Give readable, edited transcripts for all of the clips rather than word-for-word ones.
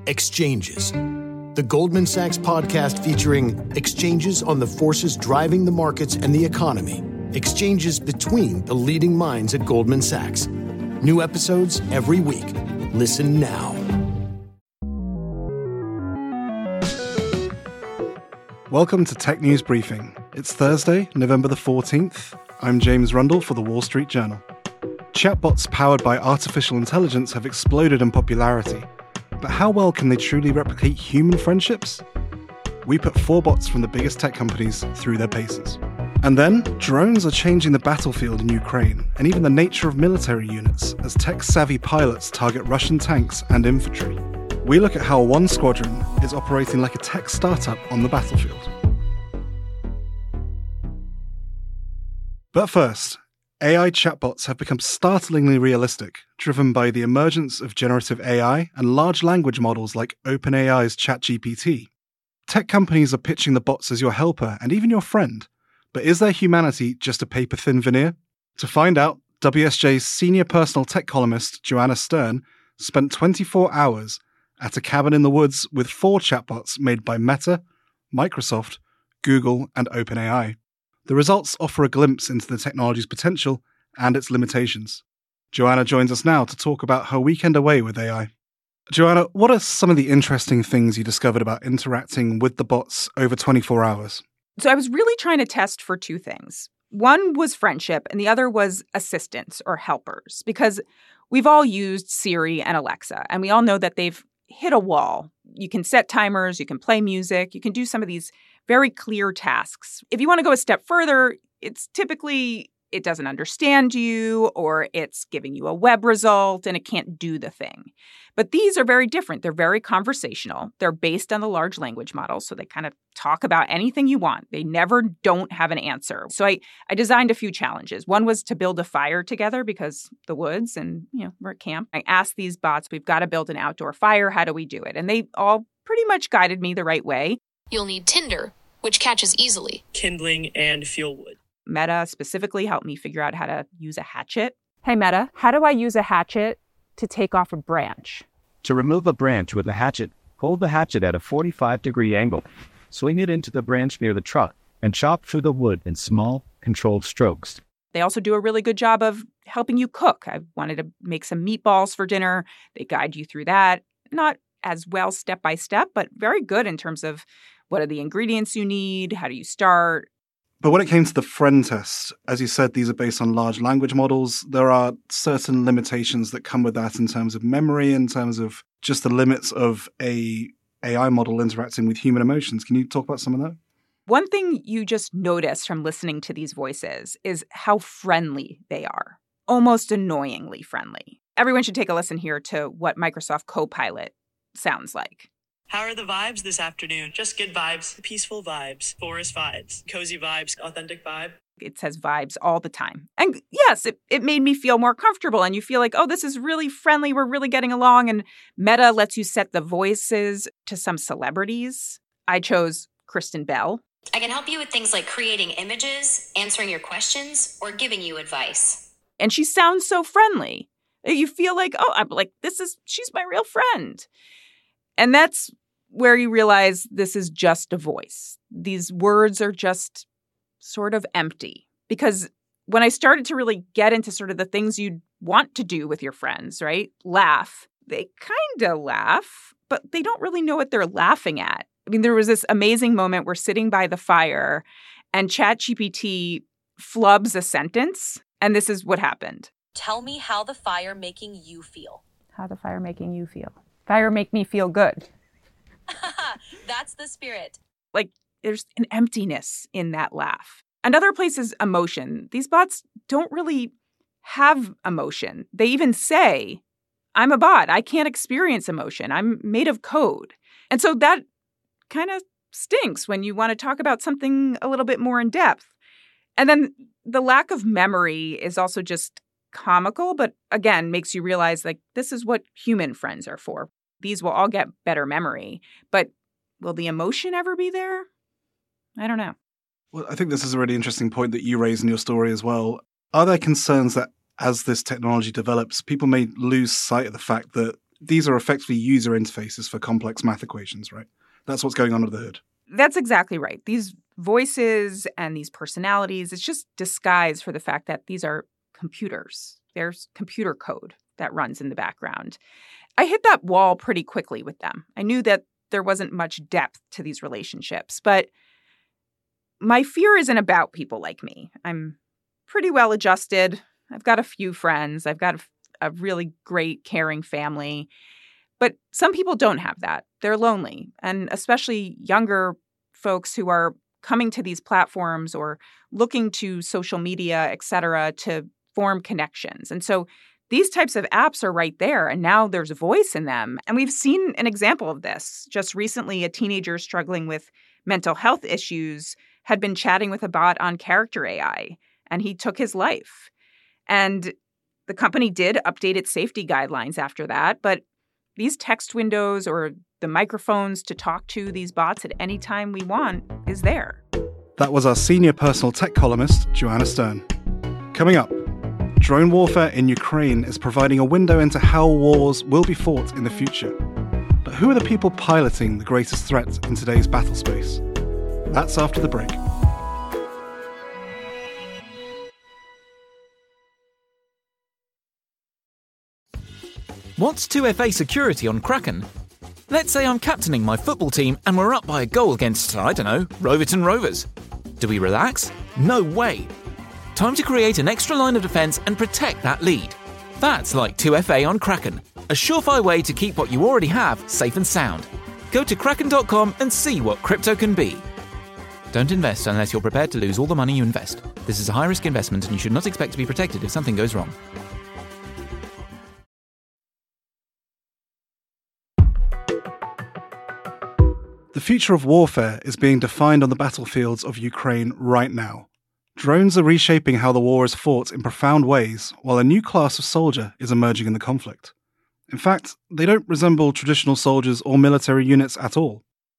Exchanges, the Goldman Sachs podcast featuring exchanges on the forces driving the markets and the economy, exchanges between the leading minds at Goldman Sachs. New episodes every week. Listen now. Welcome to Tech News Briefing. It's Thursday, November the 14th. I'm James Rundle for The Wall Street Journal. Chatbots powered by artificial intelligence have exploded in popularity. But how well can they truly replicate human friendships? We put 4 bots from the biggest tech companies through their paces. And then, drones are changing the battlefield in Ukraine, and even the nature of military units, as tech-savvy pilots target Russian tanks and infantry. We look at how one squadron is operating like a tech startup on the battlefield. But first, AI chatbots have become startlingly realistic, driven by the emergence of generative AI and large language models like OpenAI's ChatGPT. Tech companies are pitching the bots as your helper and even your friend. But is their humanity just a paper-thin veneer? To find out, WSJ's senior personal tech columnist, Joanna Stern, spent 24 hours at a cabin in the woods with 4 chatbots made by Meta, Microsoft, Google, and OpenAI. The results offer a glimpse into the technology's potential and its limitations. Joanna joins us now to talk about her weekend away with AI. Joanna, what are some of the interesting things you discovered about interacting with the bots over 24 hours? So I was really trying to test for 2 things. One was friendship, and the other was assistants or helpers, because we've all used Siri and Alexa, and we all know that they've hit a wall. You can set timers, you can play music, you can do some of these very clear tasks. If you want to go a step further, it's typically it doesn't understand you, or it's giving you a web result and it can't do the thing. But these are very different. They're very conversational. They're based on the large language models, so they kind of talk about anything you want. They never don't have an answer. So I designed a few challenges. One was to build a fire together because the woods and, we're at camp. I asked these bots, we've got to build an outdoor fire. How do we do it? And they all pretty much guided me the right way. You'll need tinder, which catches easily. Kindling and fuel wood. Meta specifically helped me figure out how to use a hatchet. Hey, Meta, how do I use a hatchet to take off a branch? To remove a branch with a hatchet, hold the hatchet at a 45-degree angle, swing it into the branch near the truck, and chop through the wood in small, controlled strokes. They also do a really good job of helping you cook. I wanted to make some meatballs for dinner. They guide you through that. Not as well step by step, but very good in terms of what are the ingredients you need, how do you start. But when it came to the friend test, as you said, these are based on large language models. There are certain limitations that come with that in terms of memory, in terms of just the limits of a AI model interacting with human emotions. Can you talk about some of that? One thing you just notice from listening to these voices is how friendly they are, almost annoyingly friendly. Everyone should take a listen here to what Microsoft Copilot sounds like. How are the vibes this afternoon? Just good vibes, peaceful vibes, forest vibes, cozy vibes, authentic vibe. It says vibes all the time. And yes, it made me feel more comfortable. And you feel like, oh, this is really friendly. We're really getting along. And Meta lets you set the voices to some celebrities. I chose Kristen Bell. I can help you with things like creating images, answering your questions, or giving you advice. And she sounds so friendly. You feel like, oh, I'm like, she's my real friend. And that's where you realize this is just a voice. These words are just sort of empty. Because when I started to really get into sort of the things you'd want to do with your friends, right? Laugh. They kind of laugh, but they don't really know what they're laughing at. I mean, there was this amazing moment we're sitting by the fire and ChatGPT flubs a sentence. And this is what happened. Tell me how the fire making you feel. How the fire making you feel. Fire make me feel good. That's the spirit. Like, there's an emptiness in that laugh. Another place is emotion. These bots don't really have emotion. They even say, I'm a bot. I can't experience emotion. I'm made of code. And so that kind of stinks when you want to talk about something a little bit more in depth. And then the lack of memory is also just comical, but again, makes you realize, like, this is what human friends are for. These will all get better memory, but will the emotion ever be there? I don't know. Well, I think this is a really interesting point that you raise in your story as well. Are there concerns that as this technology develops, people may lose sight of the fact that these are effectively user interfaces for complex math equations, right? That's what's going on under the hood. That's exactly right. These voices and these personalities, it's just disguise for the fact that these are computers. There's computer code that runs in the background. I hit that wall pretty quickly with them. I knew that there wasn't much depth to these relationships, but my fear isn't about people like me. I'm pretty well adjusted. I've got a few friends. I've got a really great, caring family. But some people don't have that. They're lonely, and especially younger folks who are coming to these platforms or looking to social media, et cetera, to form connections. And so these types of apps are right there, and now there's a voice in them. And we've seen an example of this. Just recently, a teenager struggling with mental health issues had been chatting with a bot on Character AI, and he took his life. And the company did update its safety guidelines after that, but these text windows or the microphones to talk to these bots at any time we want is there. That was our senior personal tech columnist, Joanna Stern. Coming up, drone warfare in Ukraine is providing a window into how wars will be fought in the future. But who are the people piloting the greatest threat in today's battle space? That's after the break. What's 2FA security on Kraken? Let's say I'm captaining my football team and we're up by a goal against, I don't know, Roverton Rovers. Do we relax? No way. Time to create an extra line of defense and protect that lead. That's like 2FA on Kraken, a surefire way to keep what you already have safe and sound. Go to kraken.com and see what crypto can be. Don't invest unless you're prepared to lose all the money you invest. This is a high-risk investment and you should not expect to be protected if something goes wrong. The future of warfare is being defined on the battlefields of Ukraine right now. Drones are reshaping how the war is fought in profound ways, while a new class of soldier is emerging in the conflict. In fact, they don't resemble traditional soldiers or military units at all.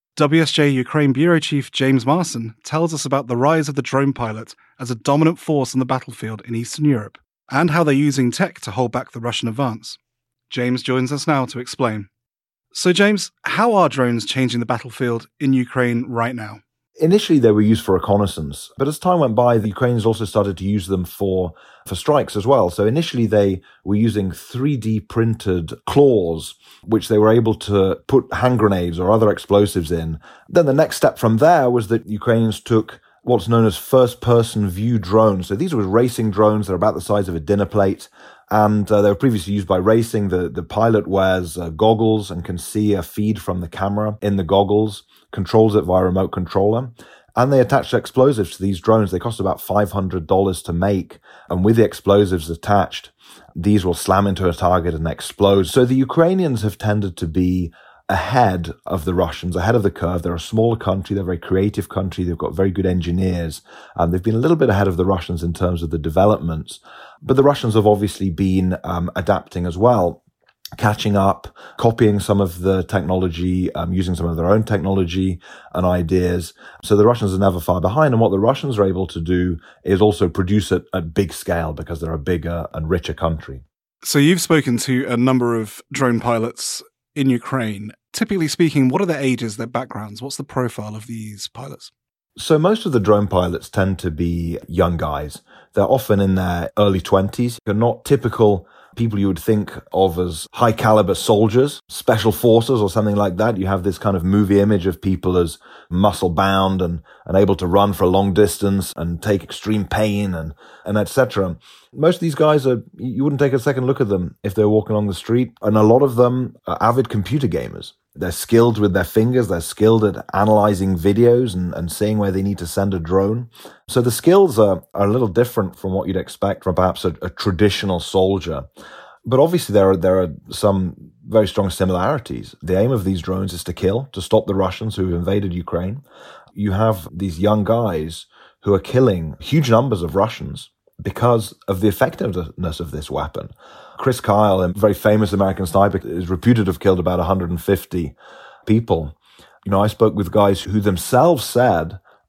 WSJ Ukraine Bureau Chief James Marson tells us about the rise of the drone pilot as a dominant force on the battlefield in Eastern Europe, and how they're using tech to hold back the Russian advance. James joins us now to explain. So James, how are drones changing the battlefield in Ukraine right now? Initially, they were used for reconnaissance, but as time went by, the Ukrainians also started to use them for strikes as well. So initially, they were using 3D printed claws, which they were able to put hand grenades or other explosives in. Then the next step from there was that Ukrainians took what's known as first-person view drones. So these were racing drones. They're about the size of a dinner plate. And they were previously used by racing. The pilot wears goggles and can see a feed from the camera in the goggles, controls it via remote controller. And they attach explosives to these drones. They cost about $500 to make. And with the explosives attached, these will slam into a target and explode. So the Ukrainians have tended to be ahead of the Russians, ahead of the curve. They're a smaller country. They're a very creative country. They've got very good engineers. They've been a little bit ahead of the Russians in terms of the developments. But the Russians have obviously been adapting as well, catching up, copying some of the technology, using some of their own technology and ideas. So the Russians are never far behind. And what the Russians are able to do is also produce it at big scale because they're a bigger and richer country. So you've spoken to a number of drone pilots in Ukraine. Typically speaking, what are their ages, their backgrounds? What's the profile of these pilots? So most of the drone pilots tend to be young guys. They're often in their early 20s. They're not typical people you would think of as high caliber soldiers, special forces or something like that. You have this kind of movie image of people as muscle bound and able to run for a long distance and take extreme pain and etc. Most of these guys you wouldn't take a second look at them if they were walking along the street. And a lot of them are avid computer gamers. They're skilled with their fingers. They're skilled at analyzing videos and seeing where they need to send a drone. So the skills are a little different from what you'd expect from perhaps a traditional soldier. But obviously there are some very strong similarities. The aim of these drones is to kill, to stop the Russians who have invaded Ukraine. You have these young guys who are killing huge numbers of Russians because of the effectiveness of this weapon. Chris Kyle, a very famous American sniper, is reputed to have killed about 150 people. I spoke with guys who themselves said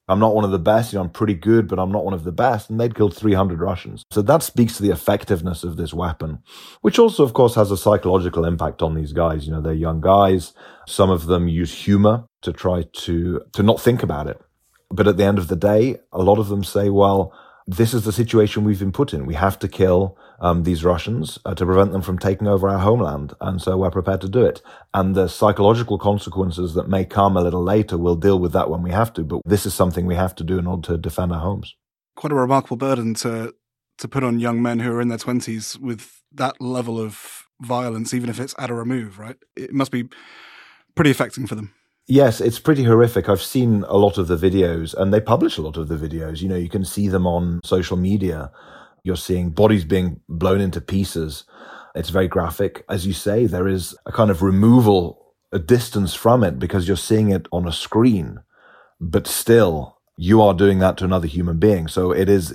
I'm not one of the best, I'm pretty good, but I'm not one of the best. And they'd killed 300 Russians. So that speaks to the effectiveness of this weapon, which also, of course, has a psychological impact on these guys. They're young guys. Some of them use humor to try to not think about it. But at the end of the day, a lot of them say, well, this is the situation we've been put in. We have to kill these Russians to prevent them from taking over our homeland. And so we're prepared to do it. And the psychological consequences that may come a little later, we'll deal with that when we have to. But this is something we have to do in order to defend our homes. Quite a remarkable burden to put on young men who are in their 20s with that level of violence, even if it's at a remove, right? It must be pretty affecting for them. Yes, it's pretty horrific. I've seen a lot of the videos, and they publish a lot of the videos. You can see them on social media. You're seeing bodies being blown into pieces. It's very graphic. As you say, there is a kind of removal, a distance from it, because you're seeing it on a screen, but still you are doing that to another human being. So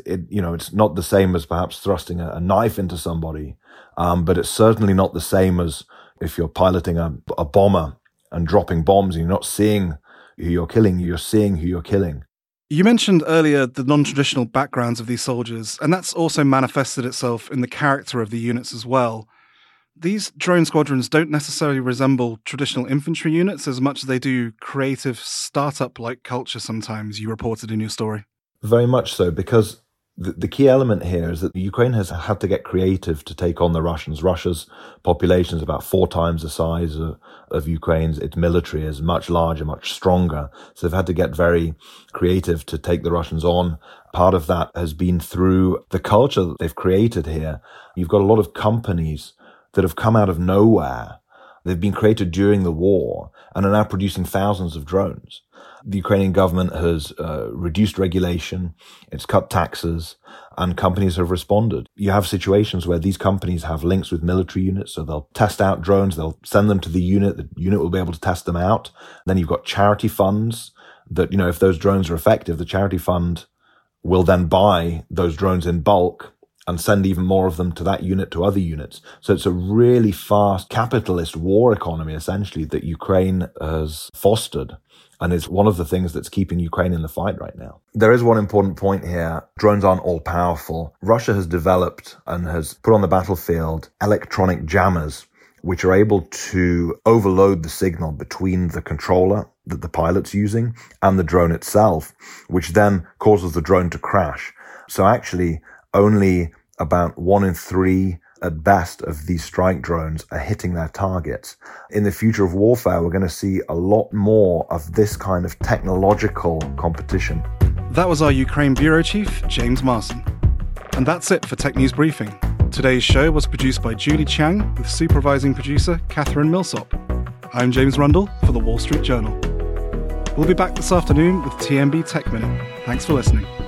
it's not the same as perhaps thrusting a knife into somebody, but it's certainly not the same as if you're piloting a bomber and dropping bombs, and you're not seeing who you're killing, you're seeing who you're killing. You mentioned earlier the non-traditional backgrounds of these soldiers, and that's also manifested itself in the character of the units as well. These drone squadrons don't necessarily resemble traditional infantry units as much as they do creative startup-like culture sometimes, you reported in your story. Very much so, because the key element here is that Ukraine has had to get creative to take on the Russians. Russia's population is about 4 times the size of Ukraine's. Its military is much larger, much stronger. So they've had to get very creative to take the Russians on. Part of that has been through the culture that they've created here. You've got a lot of companies that have come out of nowhere. They've been created during the war and are now producing thousands of drones. The Ukrainian government has reduced regulation, it's cut taxes, and companies have responded. You have situations where these companies have links with military units, so they'll test out drones, they'll send them to the unit will be able to test them out. Then you've got charity funds that, if those drones are effective, the charity fund will then buy those drones in bulk and send even more of them to that unit, to other units. So it's a really fast capitalist war economy, essentially, that Ukraine has fostered. And it's one of the things that's keeping Ukraine in the fight right now. There is one important point here. Drones aren't all powerful. Russia has developed and has put on the battlefield electronic jammers, which are able to overload the signal between the controller that the pilot's using and the drone itself, which then causes the drone to crash. So actually, only about 1 in 3 at best of these strike drones are hitting their targets. In the future of warfare, we're going to see a lot more of this kind of technological competition. That was our Ukraine Bureau Chief, James Marson. And that's it for Tech News Briefing. Today's show was produced by Julie Chang with supervising producer Catherine Millsop. I'm James Rundle for The Wall Street Journal. We'll be back this afternoon with TMB Tech Minute. Thanks for listening.